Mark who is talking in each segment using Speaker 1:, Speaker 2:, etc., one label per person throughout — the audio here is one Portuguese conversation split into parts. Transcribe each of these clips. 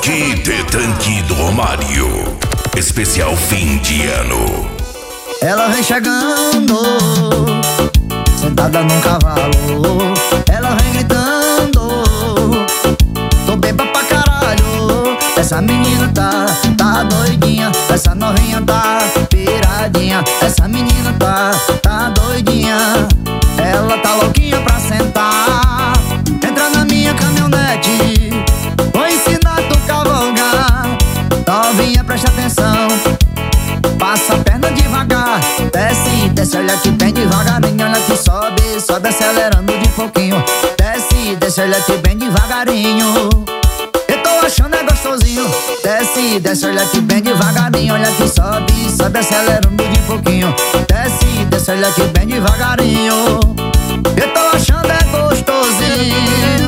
Speaker 1: Rock de Tanque do Romário. Especial fim de ano.
Speaker 2: Ela vem chegando, sentada num cavalo. Ela vem gritando, tô beba pra caralho. Essa menina tá doidinha. Essa novinha tá piradinha. Essa menina tá doidinha. Ela tá louquinha pra sentar. Entra na minha caminhonete, vou ensinar tu cavalgar. Novinha, presta atenção, passa a perna devagar. Desce, desce, olha que bem devagarinho. Olha que sobe, sobe acelerando de pouquinho. Desce, desce, olha que bem devagarinho. Eu tô achando é gostosinho. Desce, desce, olha que bem devagarinho. Olha que sobe, sobe acelerando de pouquinho. Desce, desce, olha que bem devagarinho. Eu tô achando é gostosinho.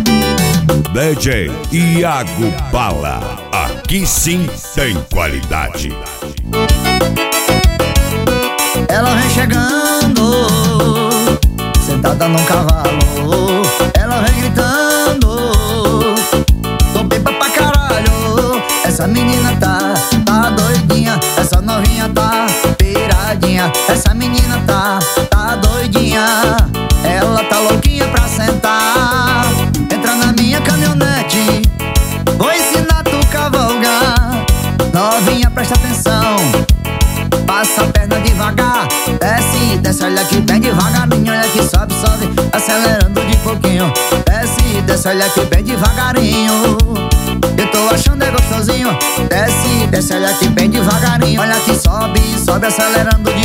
Speaker 1: DJ Iago Bala, aqui sim tem qualidade.
Speaker 2: Ela vem chegando, sentada num cavalo. Ela vem gritando, tô beba pra caralho. Essa menina tá doidinha. Essa novinha tá piradinha. Essa menina tá doidinha. Ela tá louquinha pra sentar. Entra na minha caminhonete, vou ensinar tu cavalgar. Novinha, presta atenção, passa a perna devagar. Desce, desce, olha que bem devagarinho. Olha que sobe, sobe, acelerando de pouquinho. Desce, desce, olha que bem devagarinho. Eu tô achando é gostosinho. Desce, desce, olha que bem devagarinho. Olha que sobe, sobe, acelerando